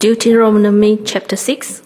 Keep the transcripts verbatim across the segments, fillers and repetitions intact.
Deuteronomy chapter six.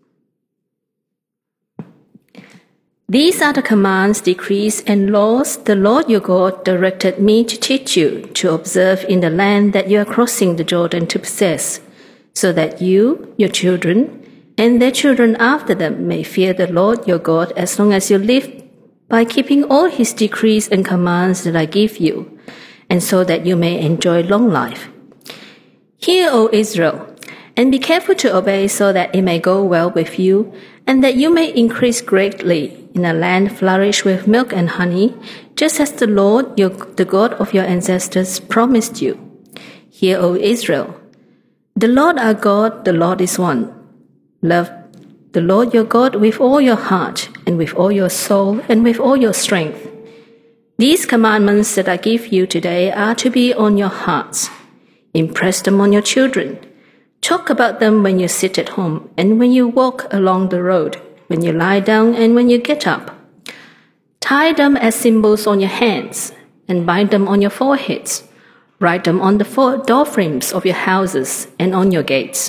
These are the commands, decrees, and laws the Lord your God directed me to teach you, to observe in the land that you are crossing the Jordan to possess, so that you, your children, and their children after them may fear the Lord your God as long as you live, by keeping all his decrees and commands that I give you, and so that you may enjoy long life. Hear, O Israel, and be careful to obey, so that it may go well with you, and that you may increase greatly in a land flourish with milk and honey, just as the Lord, your, the God of your ancestors, promised you. Hear, O Israel, the Lord our God, the Lord is one. Love the Lord your God with all your heart, and with all your soul, and with all your strength. These commandments that I give you today are to be on your hearts. Impress them on your children. Talk about them when you sit at home, and when you walk along the road, when you lie down, and when you get up. Tie them as symbols on your hands, and bind them on your foreheads. Write them on the doorframes of your houses and on your gates.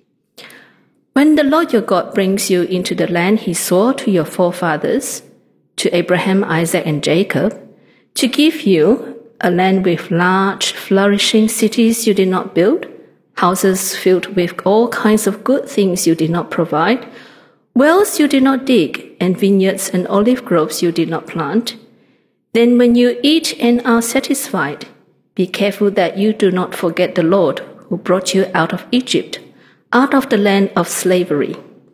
When the Lord your God brings you into the land he swore to your forefathers, to Abraham, Isaac, and Jacob, to give you a land with large, flourishing cities you did not build, houses filled with all kinds of good things you did not provide, wells you did not dig, and vineyards and olive groves you did not plant, then when you eat and are satisfied, be careful that you do not forget the Lord who brought you out of Egypt, out of the land of slavery.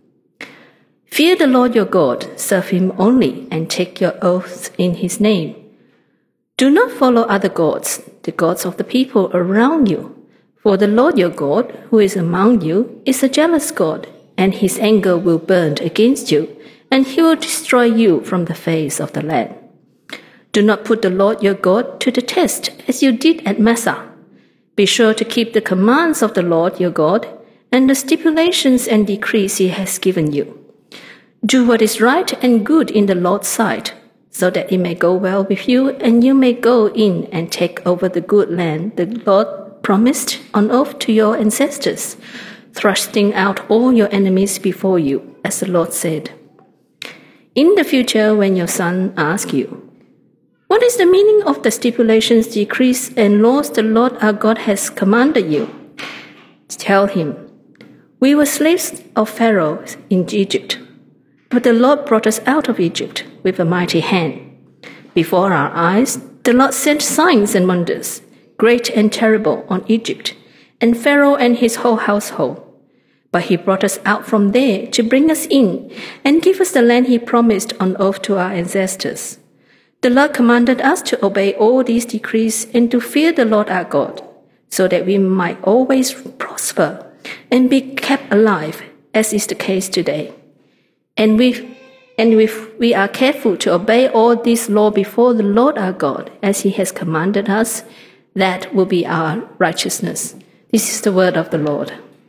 Fear the Lord your God, serve him only, and take your oaths in his name. Do not follow other gods, the gods of the people around you. For the Lord your God, who is among you, is a jealous God, and his anger will burn against you, and he will destroy you from the face of the land. Do not put the Lord your God to the test, as you did at Massah. Be sure to keep the commands of the Lord your God, and the stipulations and decrees he has given you. Do what is right and good in the Lord's sight, so that it may go well with you, and you may go in and take over the good land the Lord promised on oath to your ancestors, thrusting out all your enemies before you, as the Lord said. In the future, when your son asks you, "What is the meaning of the stipulations, decrees, and laws the Lord our God has commanded you?" tell him, "We were slaves of Pharaoh in Egypt, but the Lord brought us out of Egypt with a mighty hand. Before our eyes, the Lord sent signs and wonders, great and terrible, on Egypt, and Pharaoh and his whole household. But he brought us out from there to bring us in and give us the land he promised on oath to our ancestors. The Lord commanded us to obey all these decrees and to fear the Lord our God, so that we might always prosper and be kept alive, as is the case today. And we And if we are careful to obey all this law before the Lord our God, as he has commanded us, that will be our righteousness." This is the word of the Lord.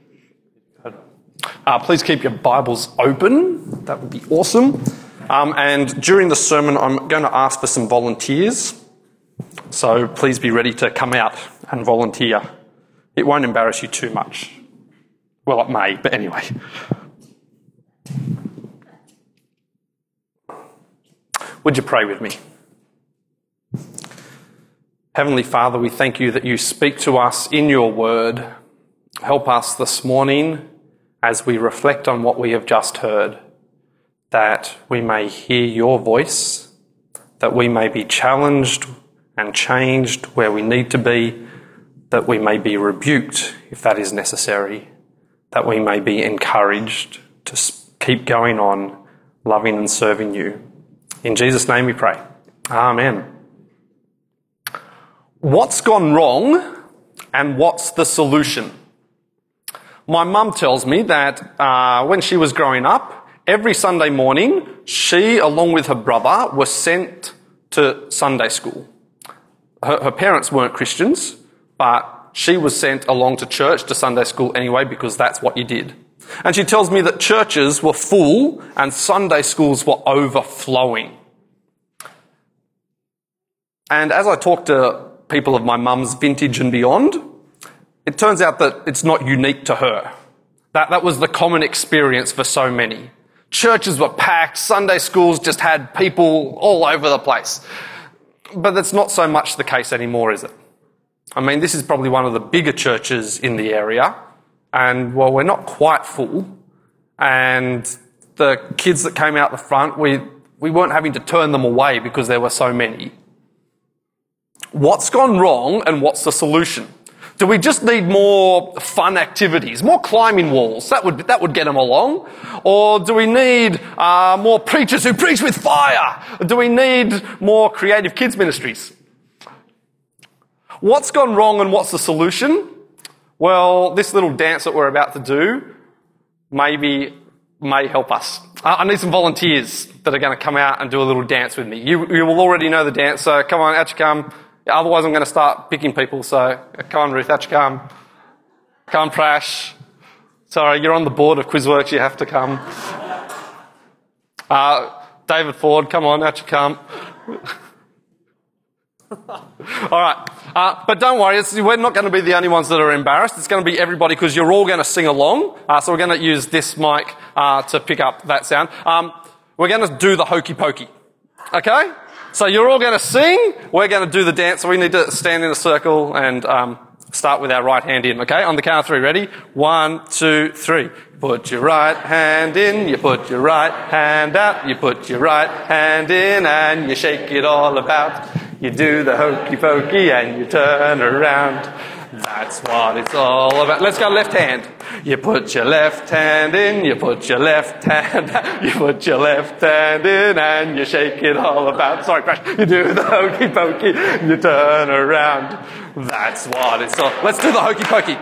Uh, please keep your Bibles open. That would be awesome. Um, and during the sermon, I'm going to ask for some volunteers. So please be ready to come out and volunteer. It won't embarrass you too much. Well, it may, but anyway. Would you pray with me? Heavenly Father, we thank you that you speak to us in your word. Help us this morning as we reflect on what we have just heard, that we may hear your voice, that we may be challenged and changed where we need to be, that we may be rebuked if that is necessary, that we may be encouraged to keep going on loving and serving you. In Jesus' name we pray. Amen. What's gone wrong and what's the solution? My mum tells me that uh, when she was growing up, every Sunday morning, she, along with her brother, was sent to Sunday school. Her, her parents weren't Christians, but she was sent along to church, to Sunday school anyway, because that's what you did. And she tells me that churches were full and Sunday schools were overflowing. And as I talk to people of my mum's vintage and beyond, it turns out that it's not unique to her. That, that was the common experience for so many. Churches were packed, Sunday schools just had people all over the place. But that's not so much the case anymore, is it? I mean, this is probably one of the bigger churches in the area, and, well, we're not quite full, and the kids that came out the front, we, we weren't having to turn them away because there were so many. What's gone wrong, and what's the solution? Do we just need more fun activities, more climbing walls? That would that would get them along. Or do we need uh, more preachers who preach with fire? Do we need more creative kids ministries? What's gone wrong and what's the solution? Well, this little dance that we're about to do maybe may help us. I need some volunteers that are going to come out and do a little dance with me. You, you will already know the dance, so come on, out you come. Otherwise, I'm going to start picking people, so come on, Ruth, out you come. Come, Prash. Sorry, you're on the board of Quizworks, you have to come. Uh, David Ford, come on, out you come. All right, uh, but don't worry, it's, we're not going to be the only ones that are embarrassed. It's going to be everybody because you're all going to sing along. Uh, so we're going to use this mic uh, to pick up that sound. Um, we're going to do the hokey pokey, okay? So you're all going to sing, we're going to do the dance, so we need to stand in a circle and um, start with our right hand in, okay? On the count of three, ready? One, two, three. Put your right hand in, you put your right hand out, you put your right hand in and you shake it all about. You do the hokey pokey and you turn around. That's what it's all about. Let's go left hand. You put your left hand in, you put your left hand out, you put your left hand in and you shake it all about. Sorry, Crash. You do the hokey pokey, you turn around. That's what it's all. Let's do the hokey pokey.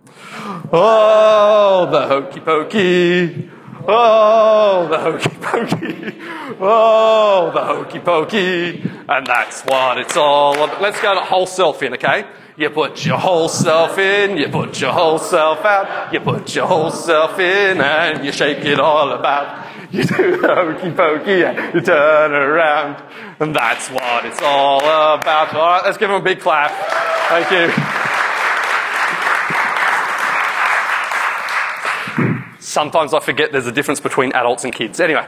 Oh, the hokey pokey. Oh, the hokey pokey. Oh, the hokey pokey. And that's what it's all about. Let's go to whole self in, okay? You put your whole self in, you put your whole self out, you put your whole self in and you shake it all about. You do the hokey pokey and you turn around. And that's what it's all about. All right, let's give them a big clap. Thank you. Sometimes I forget there's a difference between adults and kids. Anyway.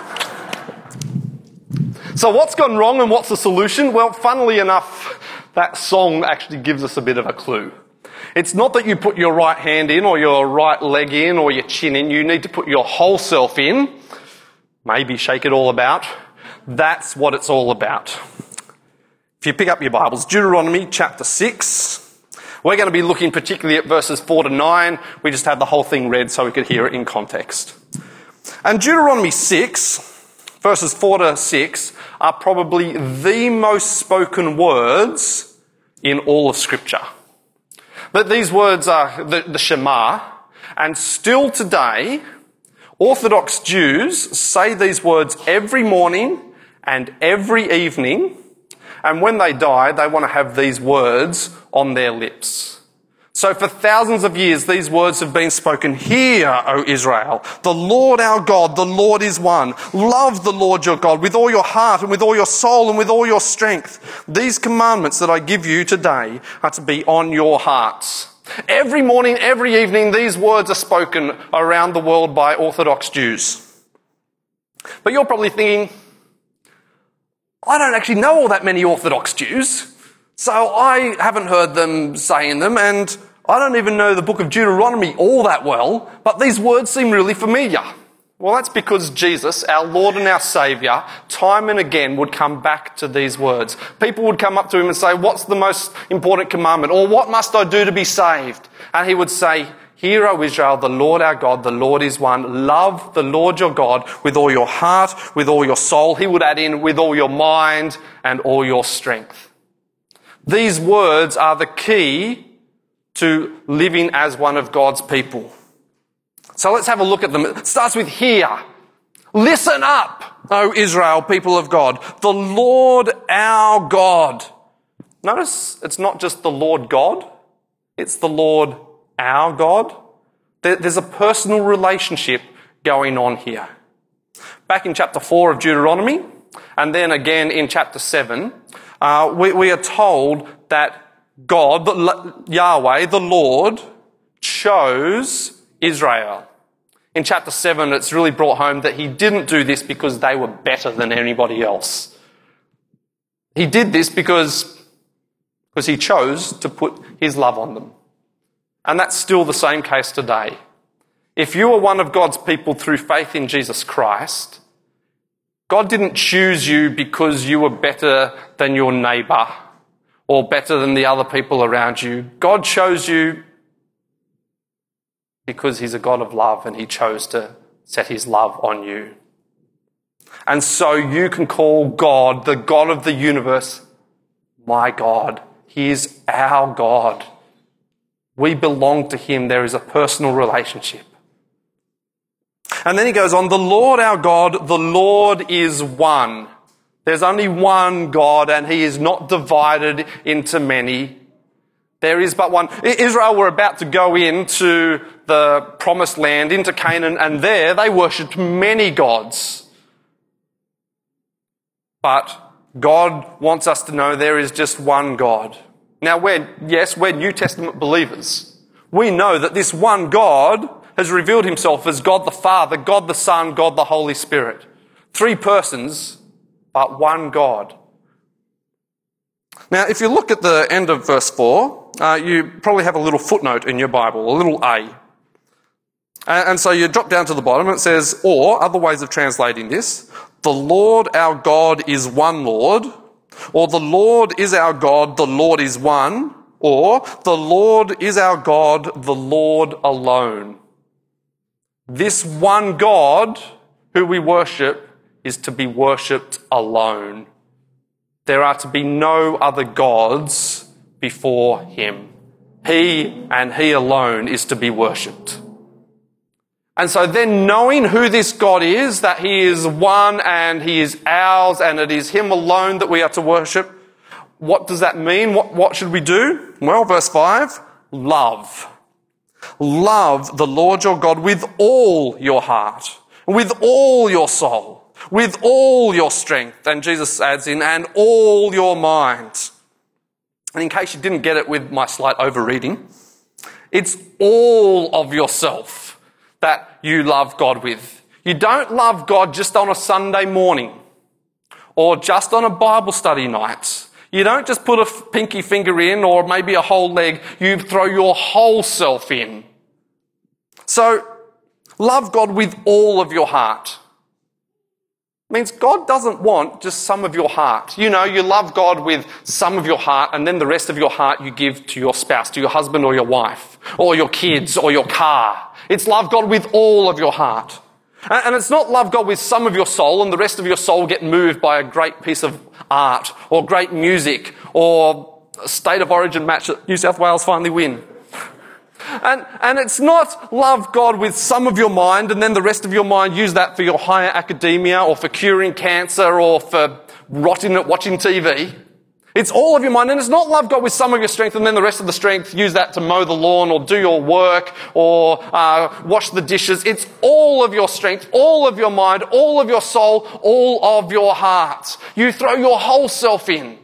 So what's gone wrong and what's the solution? Well, funnily enough, that song actually gives us a bit of a clue. It's not that you put your right hand in or your right leg in or your chin in. You need to put your whole self in. Maybe shake it all about. That's what it's all about. If you pick up your Bibles, Deuteronomy chapter six. We're going to be looking particularly at verses four to nine. We just had the whole thing read so we could hear it in context. And Deuteronomy six, verses four to six, are probably the most spoken words in all of Scripture. But these words are the, the Shema, and still today, Orthodox Jews say these words every morning and every evening, and when they die, they want to have these words on their lips. So for thousands of years, these words have been spoken. Hear, O Israel, the Lord our God, the Lord is one. Love the Lord your God with all your heart and with all your soul and with all your strength. These commandments that I give you today are to be on your hearts. Every morning, every evening, these words are spoken around the world by Orthodox Jews. But you're probably thinking, I don't actually know all that many Orthodox Jews, so I haven't heard them saying them, and I don't even know the book of Deuteronomy all that well, but these words seem really familiar. Well, that's because Jesus, our Lord and our Saviour, time and again would come back to these words. People would come up to him and say, what's the most important commandment? Or what must I do to be saved? And he would say, Hear, O Israel, the Lord our God, the Lord is one. Love the Lord your God with all your heart, with all your soul. He would add in with all your mind and all your strength. These words are the key to living as one of God's people. So let's have a look at them. It starts with hear. Listen up, O Israel, people of God. The Lord our God. Notice it's not just the Lord God. It's the Lord our God. There's a personal relationship going on here. Back in chapter four of Deuteronomy, and then again in chapter seven, uh, we, we are told that God, Yahweh, the Lord, chose Israel. In chapter seven, it's really brought home that he didn't do this because they were better than anybody else. He did this because, because he chose to put his love on them. And that's still the same case today. If you are one of God's people through faith in Jesus Christ, God didn't choose you because you were better than your neighbour or better than the other people around you. God chose you because he's a God of love and he chose to set his love on you. And so you can call God, the God of the universe, my God. He is our God. We belong to him. There is a personal relationship. And then he goes on, the Lord our God, the Lord is one. There's only one God and he is not divided into many. There is but one. Israel were about to go into the promised land, into Canaan, and there they worshipped many gods. But God wants us to know there is just one God. Now, we're, yes, we're New Testament believers. We know that this one God has revealed himself as God the Father, God the Son, God the Holy Spirit. Three persons, but one God. Now, if you look at the end of verse four, uh, you probably have a little footnote in your Bible, a little A. And, and so you drop down to the bottom and it says, or, other ways of translating this, the Lord our God is one Lord, or the Lord is our God, the Lord is one, or the Lord is our God, the Lord alone. This one God who we worship is to be worshipped alone. There are to be no other gods before him. He and he alone is to be worshipped. And so then knowing who this God is, that he is one and he is ours and it is him alone that we are to worship, what does that mean? What, what should we do? Well, verse five, love. Love the Lord your God with all your heart, with all your soul, with all your strength. And Jesus adds in, and all your mind. And in case you didn't get it with my slight over-reading, it's all of yourself that you love God with. You don't love God just on a Sunday morning or just on a Bible study night. You don't just put a pinky finger in or maybe a whole leg. You throw your whole self in. So, love God with all of your heart. It means God doesn't want just some of your heart. You know, you love God with some of your heart and then the rest of your heart you give to your spouse, to your husband or your wife, or your kids or your car. It's love God with all of your heart. And it's not love God with some of your soul and the rest of your soul get moved by a great piece of art or great music or a state of origin match that New South Wales finally win. And, and it's not love God with some of your mind and then the rest of your mind use that for your higher academia or for curing cancer or for rotting at watching T V. It's all of your mind, and it's not love God with some of your strength and then the rest of the strength use that to mow the lawn or do your work or uh, wash the dishes. It's all of your strength, all of your mind, all of your soul, all of your heart. You throw your whole self in.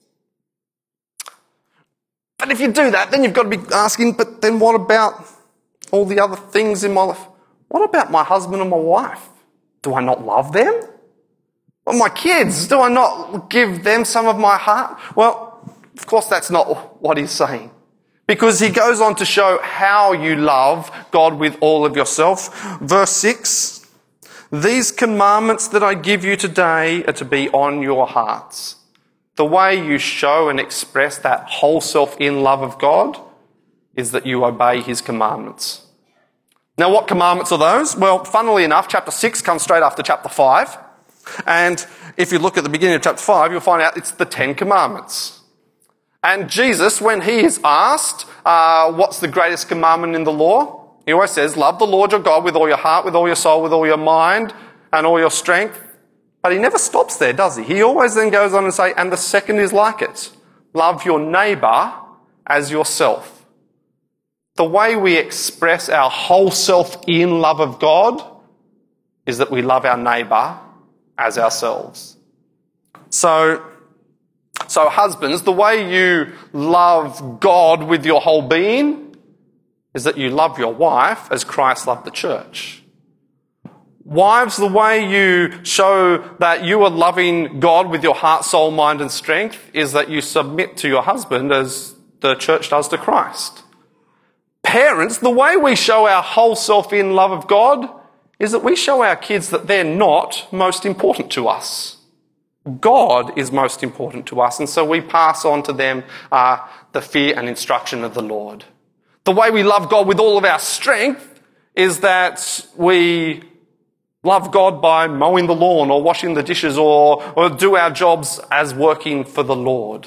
But if you do that, then you've got to be asking, but then what about all the other things in my life? What about my husband and my wife? Do I not love them? Well, my kids, do I not give them some of my heart? Well, of course that's not what he's saying. Because he goes on to show how you love God with all of yourself. Verse six, these commandments that I give you today are to be on your hearts. The way you show and express that whole self in love of God is that you obey his commandments. Now, what commandments are those? Well, funnily enough, chapter six comes straight after chapter five. And if you look at the beginning of chapter five, you'll find out it's the Ten Commandments. And Jesus, when he is asked, uh, what's the greatest commandment in the law? He always says, love the Lord your God with all your heart, with all your soul, with all your mind, and all your strength. But he never stops there, does he? He always then goes on and say, and the second is like it. Love your neighbour as yourself. The way we express our whole self in love of God is that we love our neighbour as ourselves. So, so husbands, the way you love God with your whole being is that you love your wife as Christ loved the church. Wives, the way you show that you are loving God with your heart, soul, mind and strength is that you submit to your husband as the church does to Christ. Parents, the way we show our whole self in love of God is that we show our kids that they're not most important to us. God is most important to us, and so we pass on to them uh, the fear and instruction of the Lord. The way we love God with all of our strength is that we love God by mowing the lawn or washing the dishes or, or do our jobs as working for the Lord.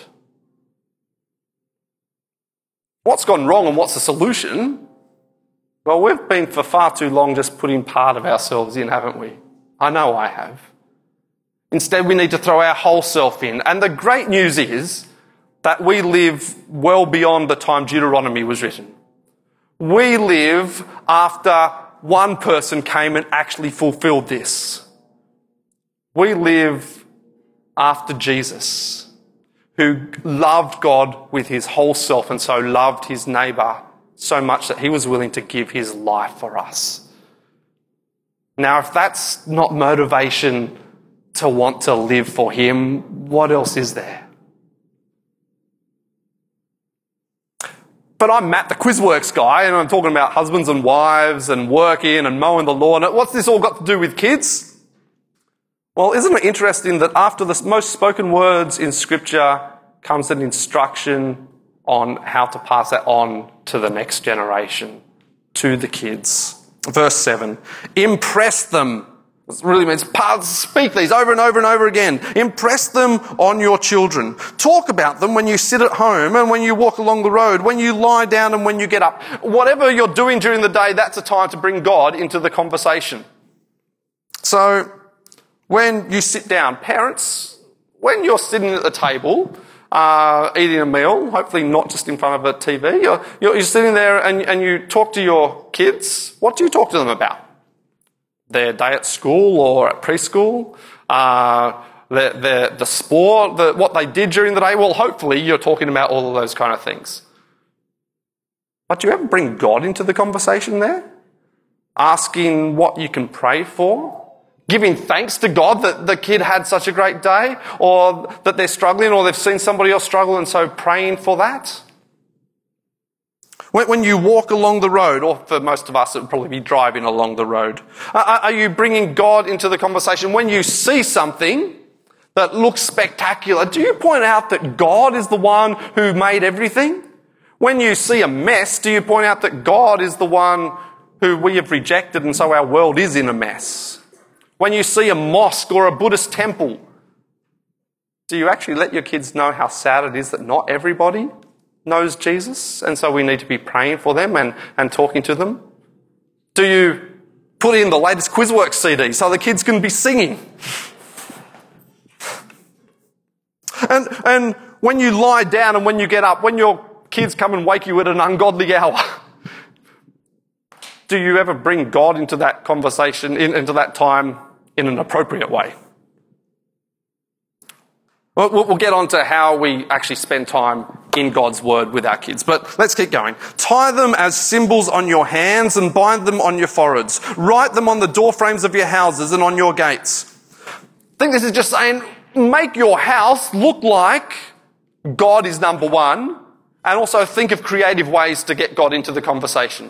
What's gone wrong and what's the solution? Well, we've been for far too long just putting part of ourselves in, haven't we? I know I have. Instead, we need to throw our whole self in. And the great news is that we live well beyond the time Deuteronomy was written. We live after one person came and actually fulfilled this. We live after Jesus, who loved God with his whole self and so loved his neighbour so much that he was willing to give his life for us. Now, if that's not motivation to want to live for him, what else is there? But I'm Matt, the QuizWorks guy, and I'm talking about husbands and wives and working and mowing the lawn. What's this all got to do with kids? Well, isn't it interesting that after the most spoken words in Scripture comes an instruction on how to pass that on to the next generation, to the kids. Verse seven, impress them. It really means speak these over and over and over again. Impress them on your children. Talk about them when you sit at home and when you walk along the road, when you lie down and when you get up. Whatever you're doing during the day, that's a time to bring God into the conversation. So when you sit down, parents, when you're sitting at the table, uh, eating a meal, hopefully not just in front of a T V, you're, you're, you're sitting there and, and you talk to your kids. What do you talk to them about? Their day at school or at preschool, uh, the, the, the sport, the, what they did during the day. Well, hopefully you're talking about all of those kind of things. But do you ever bring God into the conversation there? Asking what you can pray for? Giving thanks to God that the kid had such a great day, or that they're struggling, or they've seen somebody else struggle and so praying for that? When you walk along the road, or for most of us it would probably be driving along the road, are you bringing God into the conversation? When you see something that looks spectacular, do you point out that God is the one who made everything? When you see a mess, do you point out that God is the one who we have rejected and so our world is in a mess? When you see a mosque or a Buddhist temple, do you actually let your kids know how sad it is that not everybody knows Jesus, and so we need to be praying for them and, and talking to them? Do you put in the latest QuizWorks C D so the kids can be singing? And, and when you lie down and when you get up, when your kids come and wake you at an ungodly hour, do you ever bring God into that conversation, in, into that time in an appropriate way? Well, we'll get on to how we actually spend time in God's word with our kids, but let's keep going. Tie them as symbols on your hands and bind them on your foreheads. Write them on the doorframes of your houses and on your gates. I think this is just saying, make your house look like God is number one, and also think of creative ways to get God into the conversation.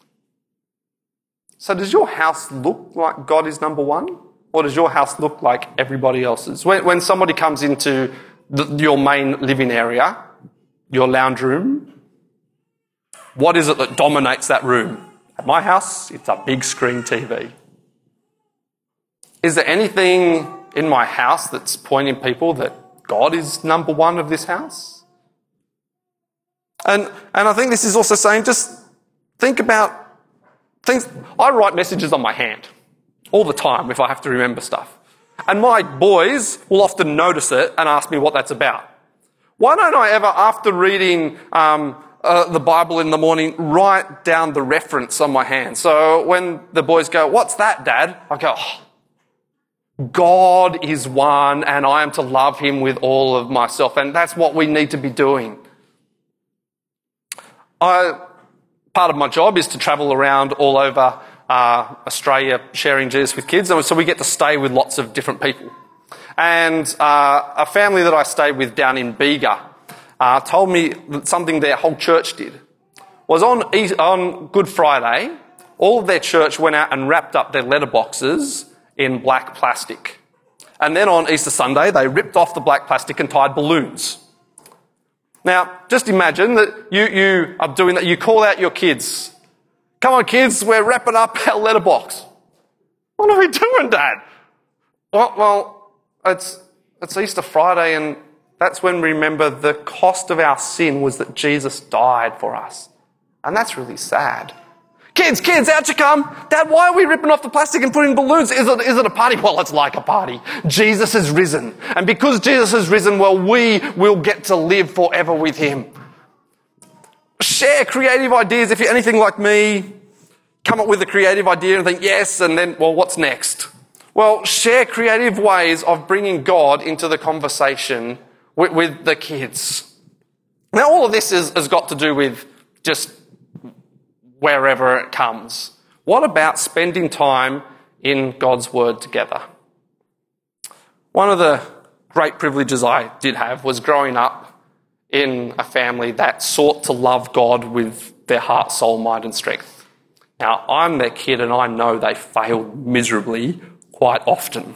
So does your house look like God is number one? Or does your house look like everybody else's? When, when somebody comes into the, your main living area, your lounge room, what is it that dominates that room? At my house, it's a big screen T V. Is there anything in my house that's pointing people that God is number one of this house? And, and I think this is also saying, just think about things. I write messages on my hand all the time if I have to remember stuff. And my boys will often notice it and ask me what that's about. Why don't I ever, after reading um, uh, the Bible in the morning, write down the reference on my hand? So when the boys go, "What's that, Dad?" I go, oh, God is one and I am to love him with all of myself. And that's what we need to be doing. I part of my job is to travel around all over uh, Australia sharing Jesus with kids, and so we get to stay with lots of different people. And uh, a family that I stayed with down in Bega uh, told me that something their whole church did was on, on Good Friday, all of their church went out and wrapped up their letterboxes in black plastic. And then on Easter Sunday, they ripped off the black plastic and tied balloons. Now, just imagine that you, you are doing that. You call out your kids. Come on, kids, we're wrapping up our letterbox. What are we doing, Dad? Well, well it's, it's Easter Friday, and that's when we remember the cost of our sin was that Jesus died for us. And that's really sad. Kids, kids, out you come. Dad, why are we ripping off the plastic and putting balloons? Is it, is it a party? Well, it's like a party. Jesus has risen. And because Jesus has risen, well, we will get to live forever with him. Share creative ideas. If you're anything like me, come up with a creative idea and think, yes, and then, well, what's next? Well, share creative ways of bringing God into the conversation with, with the kids. Now, all of this is, has got to do with just wherever it comes. What about spending time in God's Word together? One of the great privileges I did have was growing up in a family that sought to love God with their heart, soul, mind and strength. Now, I'm their kid and I know they failed miserably quite often.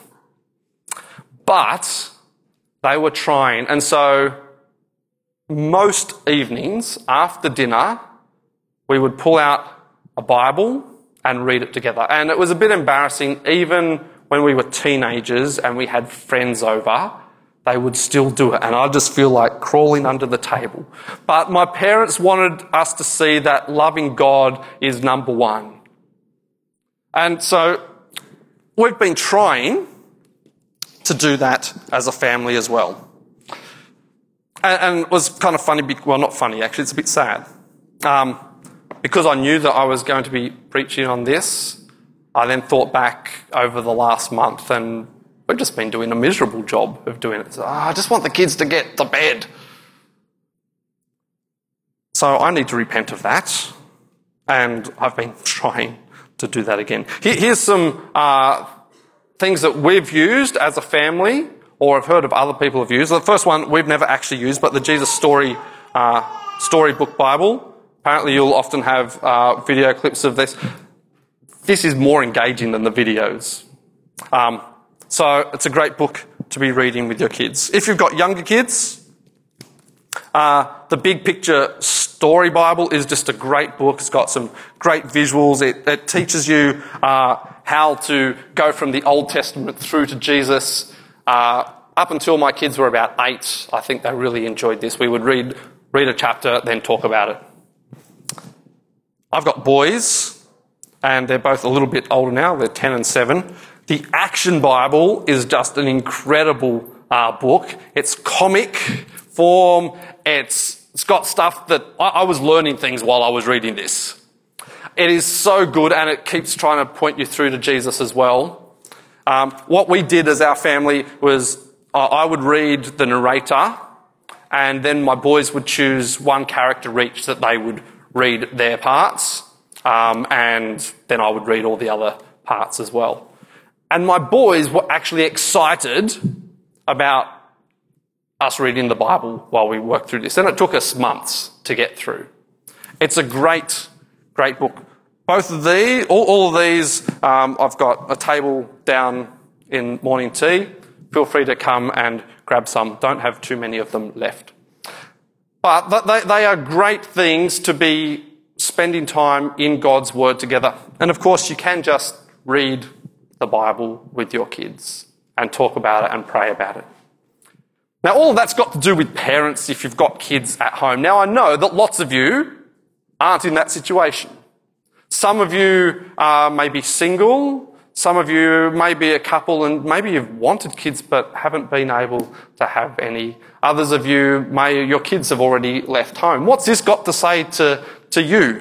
But they were trying, and so most evenings after dinner, we would pull out a Bible and read it together. And it was a bit embarrassing, even when we were teenagers and we had friends over, they would still do it. And I just feel like crawling under the table. But my parents wanted us to see that loving God is number one. And so we've been trying to do that as a family as well. And, and it was kind of funny, well, not funny, actually, it's a bit sad. Um, Because I knew that I was going to be preaching on this, I then thought back over the last month and we've just been doing a miserable job of doing it. So, oh, I just want the kids to get to bed. So I need to repent of that, and I've been trying to do that again. Here, here's some uh, things that we've used as a family, or have heard of other people have used. The first one we've never actually used, but the Jesus Story uh, Storybook Bible. Apparently you'll often have uh, video clips of this. This is more engaging than the videos. Um, so it's a great book to be reading with your kids. If you've got younger kids, uh, the Big Picture Story Bible is just a great book. It's got some great visuals. It, it teaches you uh, how to go from the Old Testament through to Jesus. Uh, up until my kids were about eight, I think they really enjoyed this. We would read, read a chapter, then talk about it. I've got boys, and they're both a little bit older now. They're ten and seven. The Action Bible is just an incredible uh, book. It's comic form. It's it's got stuff that I, I was learning things while I was reading this. It is so good, and it keeps trying to point you through to Jesus as well. Um, what we did as our family was uh, I would read the narrator, and then my boys would choose one character each that they would read their parts, um, and then I would read all the other parts as well. And my boys were actually excited about us reading the Bible while we worked through this. And it took us months to get through. It's a great, great book. Both of these, all, all of these, um, I've got a table down in morning tea. Feel free to come and grab some. Don't have too many of them left. But they, they are great things to be spending time in God's Word together. And of course, you can just read the Bible with your kids and talk about it and pray about it. Now, all of that's got to do with parents if you've got kids at home. Now, I know that lots of you aren't in that situation. Some of you uh, may be single. Some of you may be a couple and maybe you've wanted kids but haven't been able to have any. Others of you, may your kids have already left home. What's this got to say to, to you?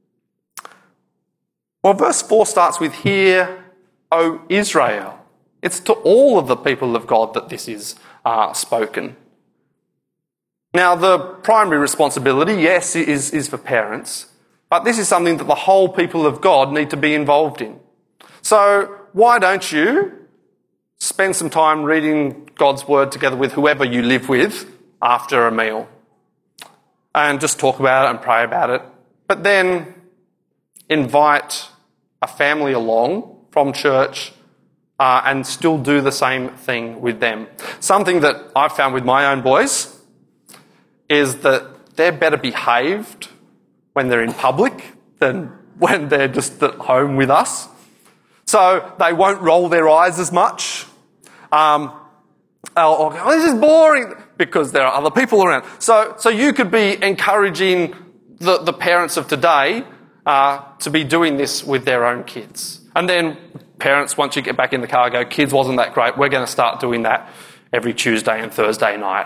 Well, verse four starts with, "Hear, O Israel." It's to all of the people of God that this is uh, spoken. Now, the primary responsibility, yes, is, is for parents. But this is something that the whole people of God need to be involved in. So why don't you spend some time reading God's word together with whoever you live with after a meal and just talk about it and pray about it. But then invite a family along from church uh, and still do the same thing with them. Something that I've found with my own boys is that they're better behaved when they're in public than when they're just at home with us. So they won't roll their eyes as much. Um, or, oh, this is boring, because there are other people around. So, so you could be encouraging the, the parents of today uh, to be doing this with their own kids. And then parents, once you get back in the car, go, kids, wasn't that great? We're going to start doing that every Tuesday and Thursday night.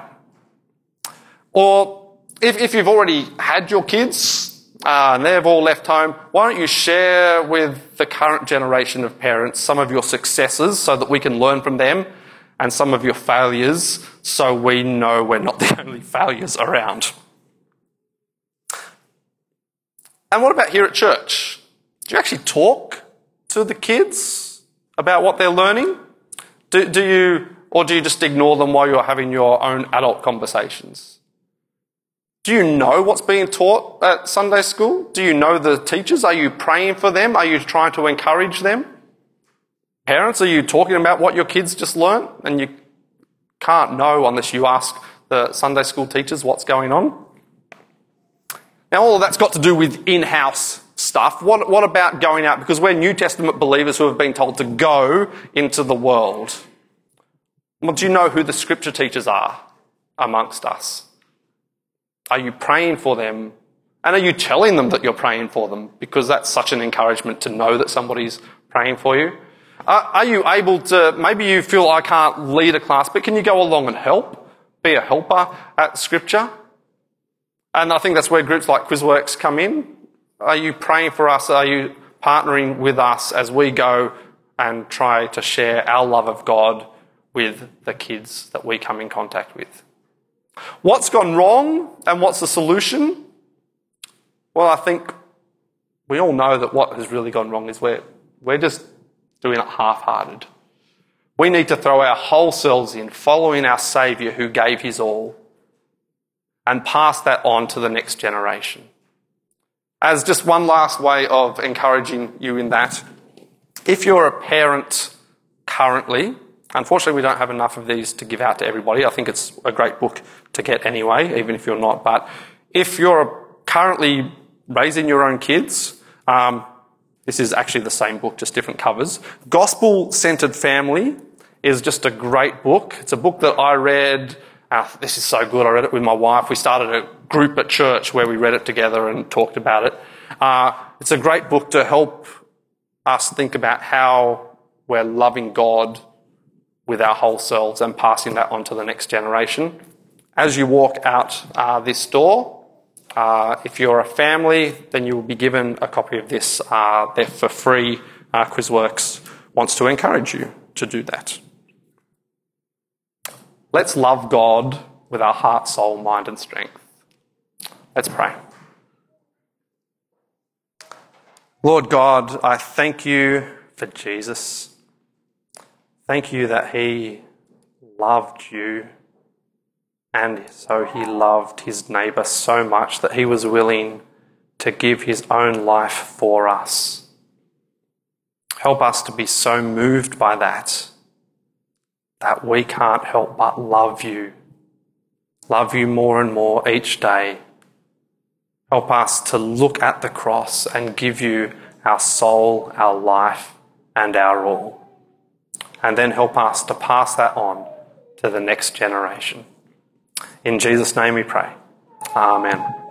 Or if, if you've already had your kids uh, and they've all left home, why don't you share with the current generation of parents some of your successes so that we can learn from them, and some of your failures so we know we're not the only failures around. And what about here at church? Do you actually talk to the kids about what they're learning? Do, do you, or do you just ignore them while you're having your own adult conversations? Do you know what's being taught at Sunday school? Do you know the teachers? Are you praying for them? Are you trying to encourage them? Parents, are you talking about what your kids just learnt? And you can't know unless you ask the Sunday school teachers what's going on. Now, all of that's got to do with in-house stuff. What, what about going out? Because we're New Testament believers who have been told to go into the world. Well, do you know who the scripture teachers are amongst us? Are you praying for them? And are you telling them that you're praying for them? Because that's such an encouragement to know that somebody's praying for you. Uh, are you able to, maybe you feel I can't lead a class, but can you go along and help? Be a helper at Scripture? And I think that's where groups like Quizworks come in. Are you praying for us? Are you partnering with us as we go and try to share our love of God with the kids that we come in contact with? What's gone wrong and what's the solution? Well, I think we all know that what has really gone wrong is we're, we're just doing it half-hearted. We need to throw our whole selves in, following our Saviour who gave his all, and pass that on to the next generation. As just one last way of encouraging you in that, if you're a parent currently, unfortunately we don't have enough of these to give out to everybody. I think it's a great book to get anyway, even if you're not. But if you're currently raising your own kids, um, this is actually the same book, just different covers. Gospel-Centered Family is just a great book. It's a book that I read. Uh, this is so good. I read it with my wife. We started a group at church where we read it together and talked about it. Uh, it's a great book to help us think about how we're loving God with our whole selves and passing that on to the next generation. As you walk out uh, this door, Uh, if you're a family, then you will be given a copy of this. Uh, they're for free. Uh, Quizworks wants to encourage you to do that. Let's love God with our heart, soul, mind and strength. Let's pray. Lord God, I thank you for Jesus. Thank you that he loved you. And so he loved his neighbour so much that he was willing to give his own life for us. Help us to be so moved by that, that we can't help but love you. Love you more and more each day. Help us to look at the cross and give you our soul, our life, and our all. And then help us to pass that on to the next generation. In Jesus' name we pray. Amen.